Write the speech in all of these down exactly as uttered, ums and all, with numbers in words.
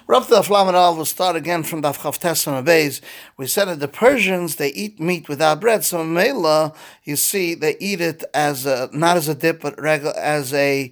We're up to the Flamanal. We'll start again from Daf Chavtes and Abayz. We said that the Persians, they eat meat without bread. So Mela, you see, they eat it as a, not as a dip, but regular, as a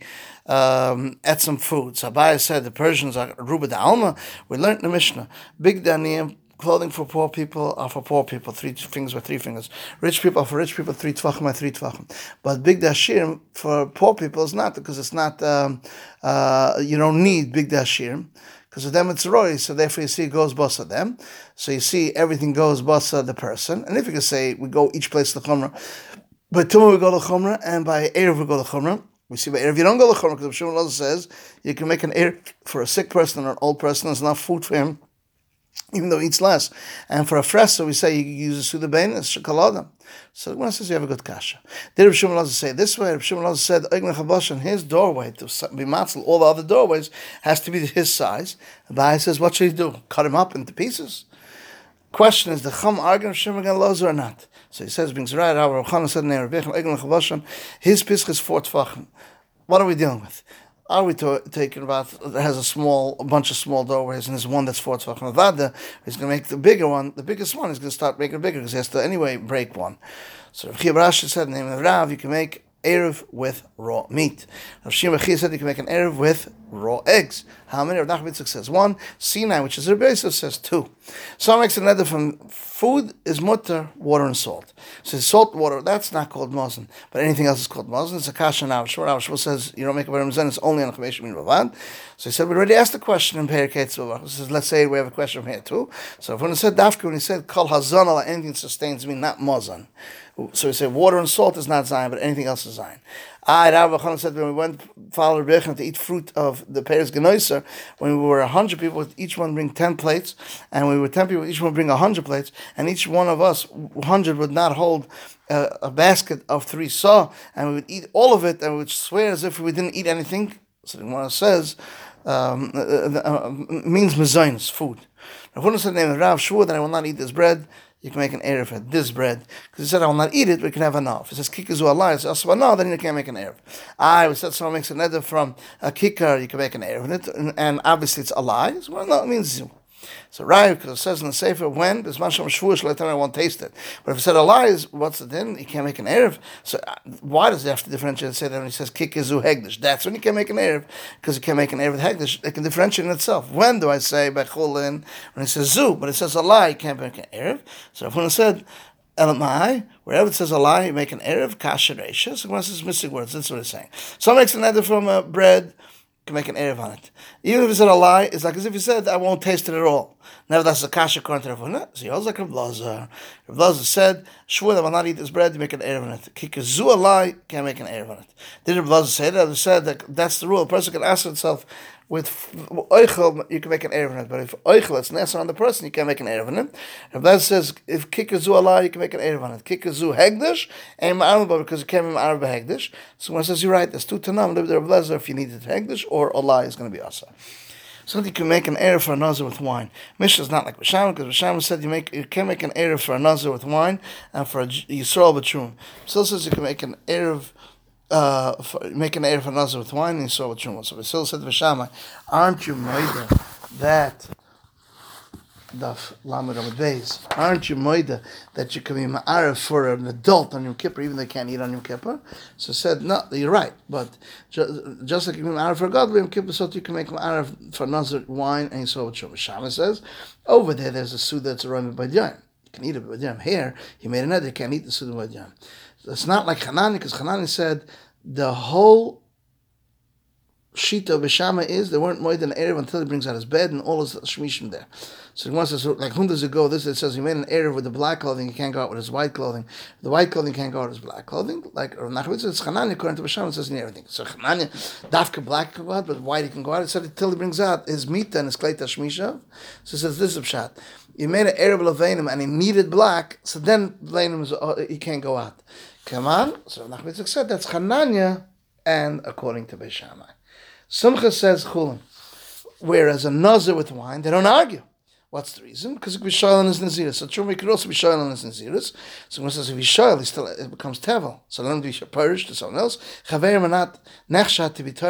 um, etzem food. So Abayz said the Persians are Ruba da Alma. We learned in the Mishnah. Big Daniyim, clothing for poor people are for poor people, three fingers by three fingers. Rich people are for rich people, three tvachim by three tvachim. But big dashirim for poor people is not, because it's not, um, uh, you don't need big dashirim, because of them it's roy, so therefore you see it goes basa them. So you see everything goes basa the person. And if you can say we go each place to the chumrah, by Tumah we go to chumrah, and by Erev we go to chumrah. We see by Erev you don't go to chumrah, because Shimon also says you can make an Erev for a sick person or an old person, there's enough food for him, even though he eats less. And for a fresa, we say you use a suda bein, it's shakalada. So the one says you have a good kasha. Did Rav Shimon say this way? Rav Shimon said, his doorway, to be matzel, all the other doorways, has to be his size. The Bahai says, what should he do? Cut him up into pieces? Question is, the chum arguing Rav Shimon or not? So he says, brings right out, Rav Chana said, his pisk is four tfachim. What are we dealing with? Are we to, taking about that has a small, a bunch of small doorways, and there's one that's four tvachim avada? He's going to make the bigger one, the biggest one. He's going to start making it bigger because he has to anyway break one. So Rav Chia Rashi said, in the name of Rav, you can make erev with raw meat. Rav Shimon Chia said you can make an erev with raw eggs. How many? Rav Nachman Yitzchak says one. Sinai, which is Rabbi Yosef, says two. Some makes another from food is mutter, water and salt. So salt water, that's not called mazon, but anything else is called mazon. It's a kasha now. Shmuel Shmuel says you don't make a beramzen. It's only on chamesh min ravad. So he said we already asked the question in Perikei Tzuvah. He says let's say we have a question from here too. So when he said dafka, when he said kol hazon ala, anything sustains me, not mazon. So we say water and salt is not zayin, but anything else is zayin. I, Rabbi Chana said when we went follow Rabbi Yechon to eat fruit of the Peres Genoiser, when we were a hundred people, each one bring ten plates, and we were ten people, each one bring a hundred plates, and each one of us, hundred, would not hold a, a basket of three saw, and we would eat all of it, and we would swear as if we didn't eat anything. So the Gemara says, um, uh, uh, means mezainis, food. Rav Huna said, name of Rav, sure that I will not eat this bread. You can make an erev for this bread. Because he said, I will not eat it, but you can have enough. If it says kikazu alai, so also no, then you can't make an erev. I said someone makes an erev from a kikar, you can make an erev in it, and, and obviously it's alai. So, well, no, it means zu. So right, because it says in the Sefer, when there's masham shvuah shleitan, I won't taste it. But if it said alai, what's it then? You can't make an erev. So uh, why does it have to differentiate and say that when he says kikazu hegdish? That's when you can make an erev, because you can't make an erev with hegdish. It can differentiate in itself. When do I say by chulin when it says zu, but it says alai, you can't make an erev? So if when it said elamai, wherever it says alai, you make an erev kasher reisha. So when it says missing words, that's what it's saying. Some makes an erev from uh, bread. Can make an erev on it. Even if it's a lie, it's like as if you said, I won't taste it at all. Never that's a kasha according to Rav Huna. So he also like Rav Lazar. Rav Lazar said, Shmuel, I will not eat this bread, you make an erev on it. Kikazu a lie, can't make an erev on it. Did Rav Lazar say that? He said that that's the rule. A person can ask himself, with oichel, you can make an erev on it. But if oichel, it's nesser on the person, you can't make an erev on it. Rav Lazar says, if kikazu a lie, you can make an erev on it. Kikazu hegdish, and ma'arab, because you can't be ma'arab hegdish. So when it says, you're right, there's two tanam, Rav Lazar, if you need it hegdish, or a lie is going to be asa. So you can make an erev for a nazir with wine. Mishnah is not like B'Shamah, because B'Shamah said you make you can make an erev for a nazir with wine and for a Yisrael b'trum. So says you can make an erev, uh, for, make an erev for a nazir with wine and Yisrael b'trum. So Basil said to B'Shamah, aren't you moida that Daf Lamed Amud Beis? Aren't you moida that you can be ma'arev for an adult on Yom Kippur, even though they can't eat on Yom Kippur? So said, no, you're right, but ju- just like you can be ma'arev for a god Yom Kippur, so you can make ma'arev for nazir wine and Yisrael b'trum. B'Shamah says, over there, there's a suda that's a roim b'yam. You can eat it b'yam. Here, he made another. You can't eat the suda b'yam. So it's not like Hanani, because Hanani said the whole shita of B'Shamah is they weren't moed an erev until he brings out his bed and all his shmishim there. So he wants us like whom does it go? This it says he made an erev with the black clothing. He can't go out with his white clothing. The white clothing can't go out with his black clothing. Like Rav Nachman says, Chananya according to B'Shamah says in everything. So Chananya dafka black can go out, but white he can go out. It said until he brings out his mita and his kleita shmishav. So it says this is pshat. He made an erev levanim and he needed black. So then levanim is uh, he can't go out. Come on. So Rav Nachman said that's Chananya and according to B'Shamah. Simcha says chulin, whereas a nazir with wine, they don't argue. What's the reason? Because it could be shoyl is naziris. So true, it could also be shoyl is naziris. So when it says if he's shoyl, he still it becomes tevel. So let him be parish to someone else. Chaverim are not nechshat to be tarim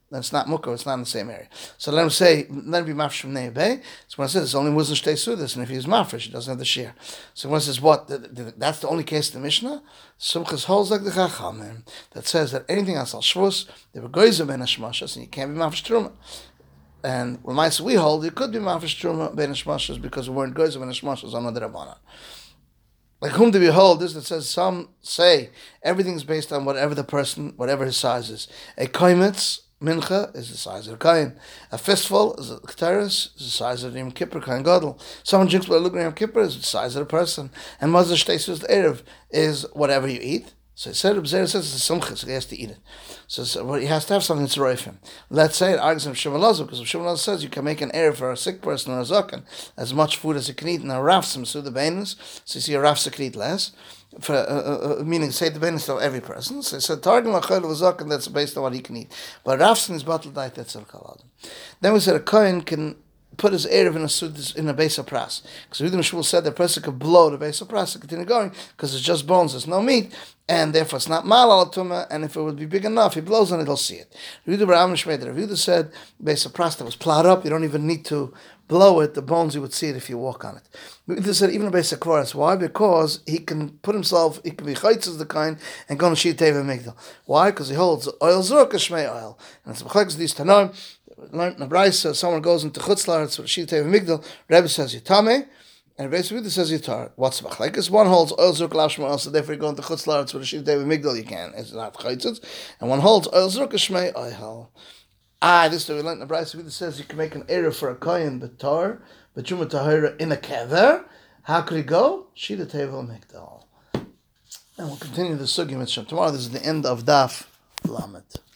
then it's not mukar, it's not in the same area. So let him say, let him be mafresh from Neibay. So when it says it's only Muslim Shtei Sudas, and if he's mafresh, he doesn't have the shear. So when it says what, the, the, that's the only case in the Mishnah, Sumchas holds like the Chachamim, that says that anything else al Shvus, they were goyzim ben hashmashas, and you can't be mafresh truma. And when we hold, it could be mafresh truma ben hashmashas because we weren't goyzim ben hashmashas on the Rabbanan. Like whom do we hold? This that says some say everything's based on whatever the person, whatever his size is. A koimetz mincha is the size of a kohen. A fistful is a k'teres, is the size of the Yom Kippur kohen gadol. Someone drinks by the Yom Kippur is the size of the person. And mazah shteisus erev is whatever you eat. So it said, Rebbe says it's a simcha, so he has to eat it. So, so well, he has to have something that's roif him. Let's say it argues in Shimon Lazar, because Shimon Lazar says you can make an erev for a sick person or a zaken, as much food as you can eat, and a rafsim so the beinus, so you see a rafs can eat less, for, uh, uh, uh, meaning say the beinus of every person. So it said, targum achol of a zaken, that's based on what he can eat. But rafsim is bottled diet, that's al kaladam. Then we said a kohen can put his erev in a in a base of pras. Because Yehuda Shmuel said the person could blow the base of pras and continue going because it's just bones, there's no meat, and therefore it's not mal al tuma. And if it would be big enough, he blows on it, he'll see it. Yehuda B'Ram Shmei, Yehuda said base of pras that was plowed up, you don't even need to blow it. The bones you would see it if you walk on it. Yehuda said even a base of kvaras. Why? Because he can put himself, he can be chaytz as the kind and go on sheet teva migdal. Why? Because he holds oil zurka shmei oil, and it's b'chaytz these tanoim. Learned in the Brisa, someone goes into Chutzlar, it's what Shita Migdal, Rebbe says Yitame, and Rebbe says Yitar. What's the machlekes? One holds oil zurk lashma, so therefore you go into Chutzlar, it's what Shita Migdal you can, it's not chaytzitz, and one holds oil zurk shmei oihal. Ah, this is what we learned in the Brisa, it says you can make an error for a kohen betar, but Yuma Tahira in a kever. How could he go? Shita Tevel Migdal. And we'll continue the sugya mitzvah tomorrow. This is the end of Daf Lamed.